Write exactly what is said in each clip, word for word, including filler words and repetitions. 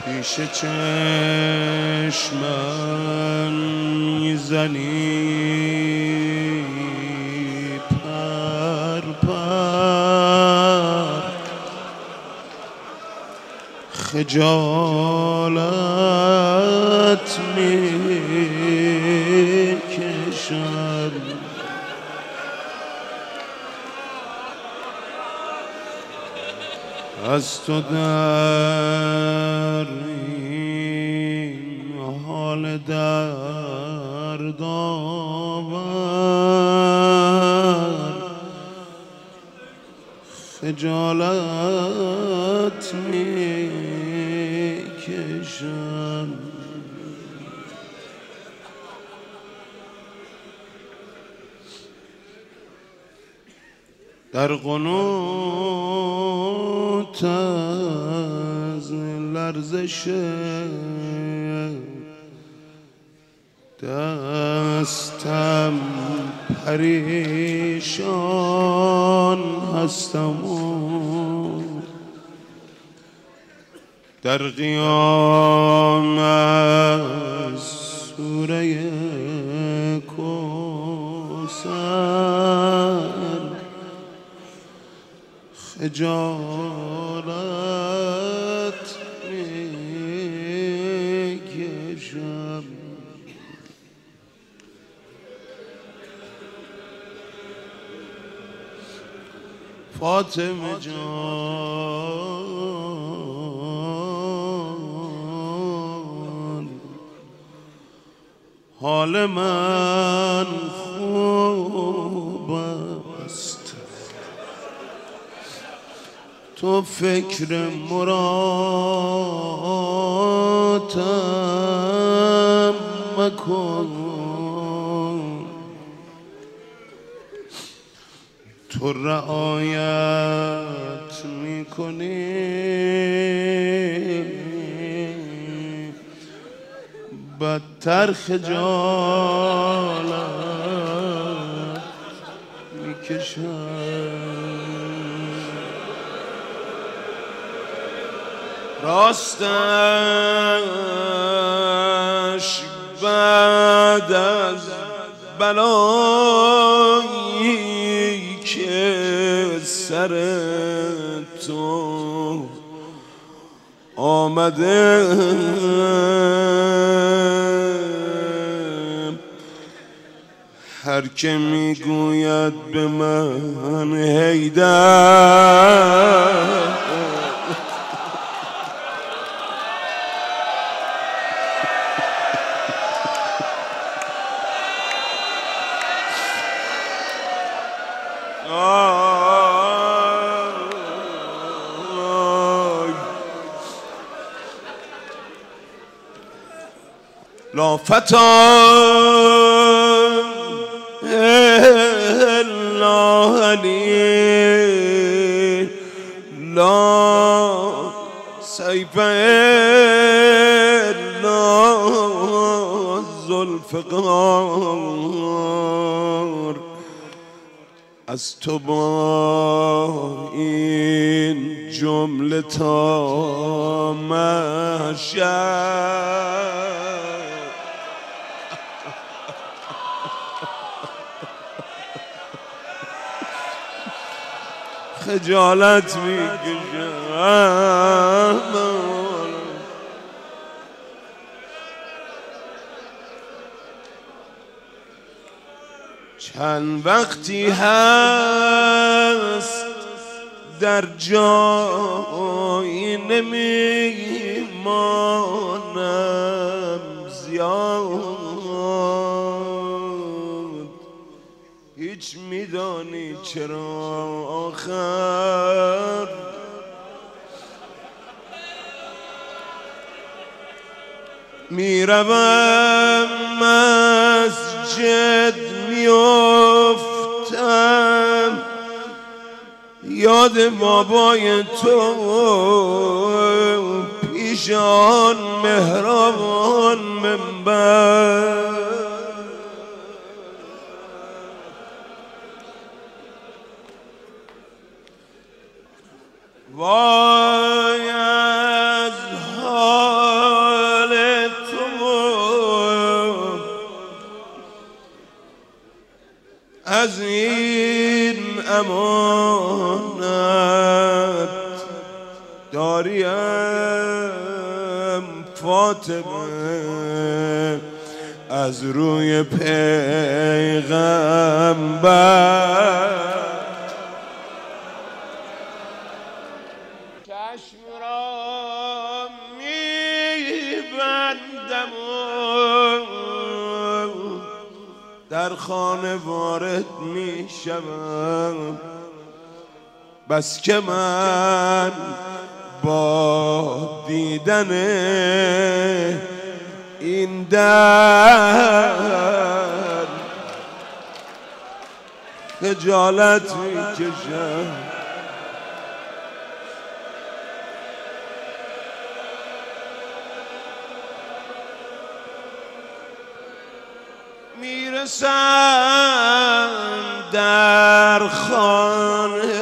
پیش چشمم میزنی پر پر، خجالت میکشم از تو در این حال دردآور، خجالت میکشم. در قنوت از لرزش دستم پریشان هستم و در قیام از سوره کوثر خجالت میکشم. فاطمه جان حال من خوب است، تو فکر مرادم مکن، تو رعایت میکنی بدتر خجالت میکشم. راستش بعد از بلایی که سر تو آمده هر که میگوید به من حیدر لا فتى إلا علي، لا سيف إلا ذوالفقار. از تو با این جمله تا محشر خجالت میکشم. چند وقتی هست در جایی نمیمانم زیاد، هیچ میدانی چرا آخر میروم مسجد میافتم یاد بابای تو پیش آن محراب آن منبر. وای از داریم فاطمه از روی پیغمبر. چشم را میبندم در خانه وارد میشم، بس که من با دیدن این در خجالت میکشم. میرسم در خانه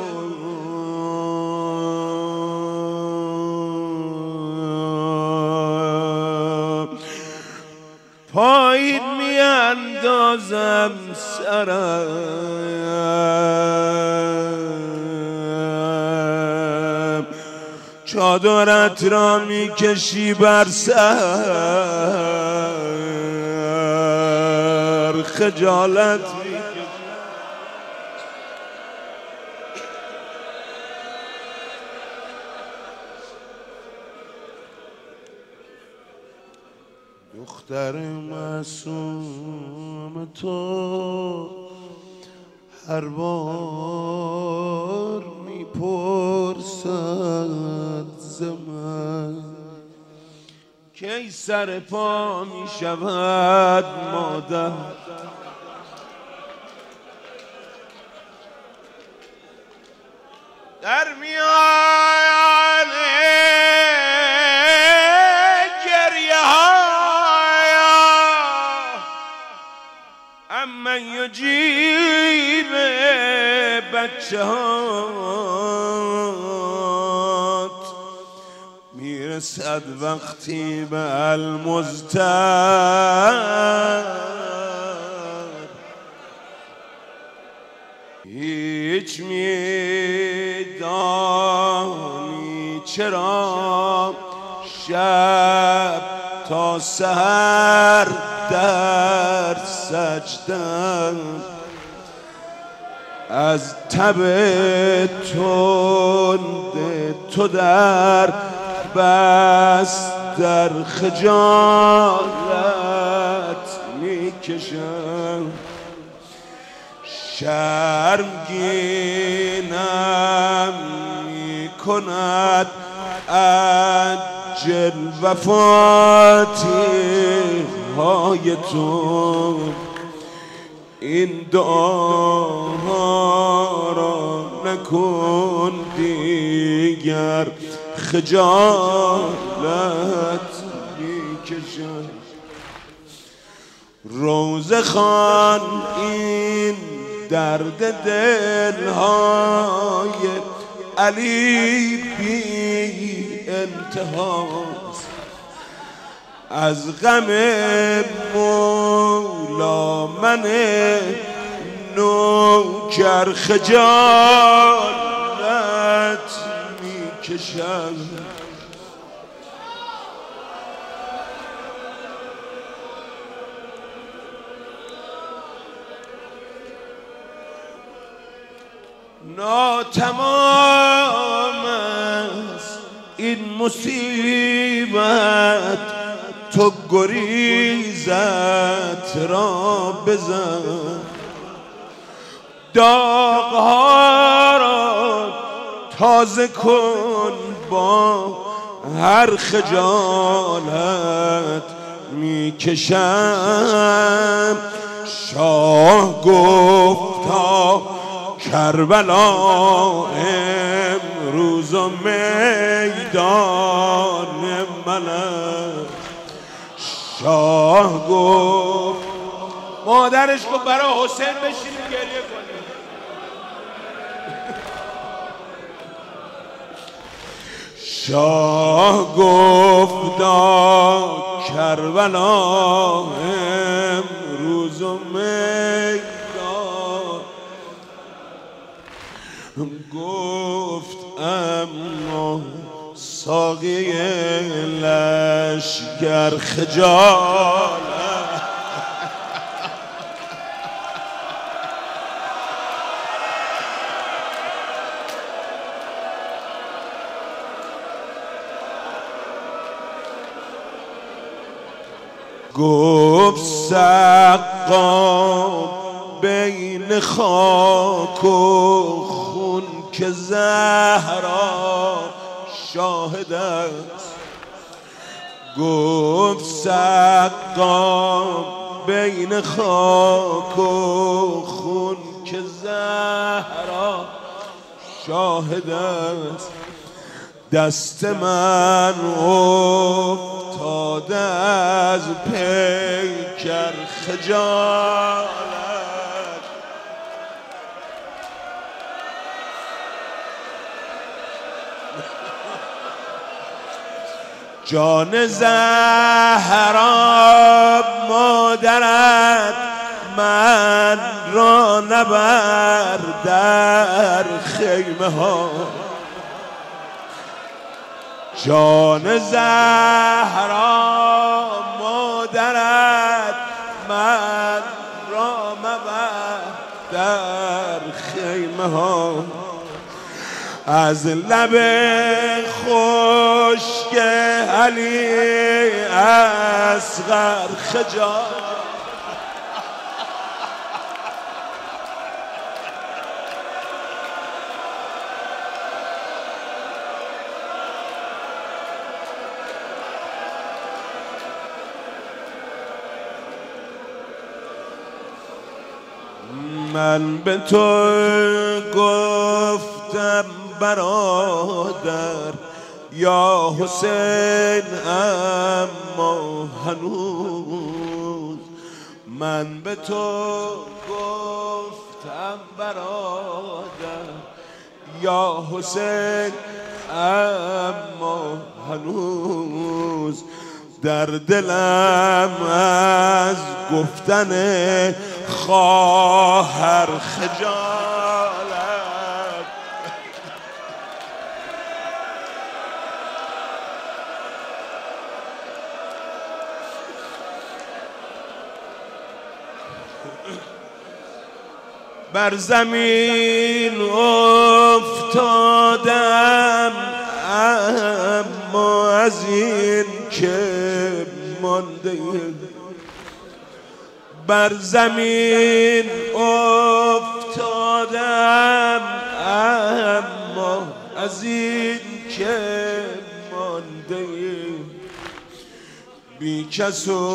پایین میاندازم سرم، چادرت را میکشی بر سر، خجالت میکشی. دختر معصوم تو هر بار میپرسد ز من کی سر پا میشود مادر. در میان گریه ها اما یجیب بچه هات میرسد وقتی به المزتر، هیچ میدانی چرا شب تا سحر در سجدم از تب تند تو در بس در خجالت میکشم. شرمگینم میکند اجل وفاتی های تو، این دعاها را نکن دیگر خجالت میکشم. روزه خوان این درد دلهای علی بی انتهاست، از غم مولا من نوکر خجالت میکشم. ناتمام است این مصیبت، تو گریزت را بزن، داغها را تازه کن با هر خجالت میکشم. شاه گفتا کربلا امروز و میدان من است. شاه گفت مادرش گفت برای حسین بشینیم گریه کنیم. شاه گفت کربلا امروز و میدان، گفت اما ساقی لشکر خجالت گفت سقا بین خاک و خون که زهرا شاهد است. گفت سقا بین خاک و خون که زهرا شاهد است. دست من افتاده از پیکر خجالت جان زهرا مادرت من را نبر در خیمه ها. جان زهرا مادرت من را مبر در خیمه ها. از لب خشک علی اصغر خجالت من به تو گفتم برادر یا حسین اما هنوز. من به تو گفتم برادر یا حسین اما هنوز در دلم از گفتن خواهر خجالت. بر زمین افتادم اما از این که مانده. بر زمین افتادم اما از این که مانده. بی کس و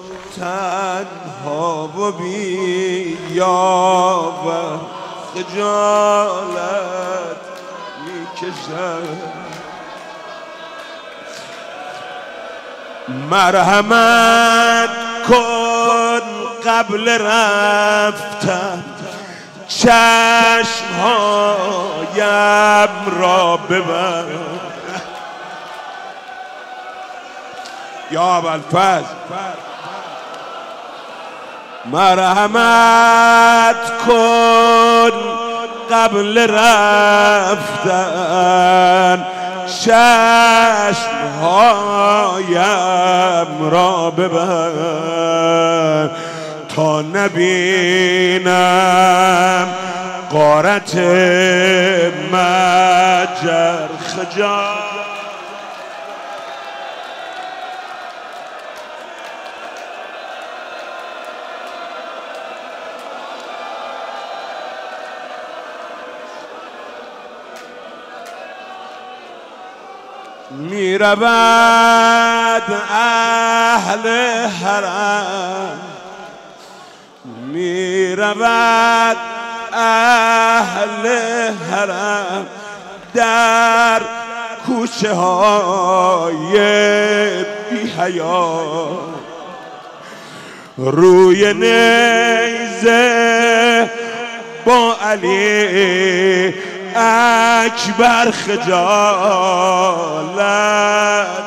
تنها و بی یاور خجالت می کشم. مرحمت کن قبل رفتن چشمهایم را ببر. یا ابوالفضل مرحمت کن قبل رفتن چشمهایم را ببر تا نبینم غارت مجر خجالت. می رود اهل حرم می رود اهل حرم در کوچه های بی حیا. روی نیزه با علی اکبر خجالت.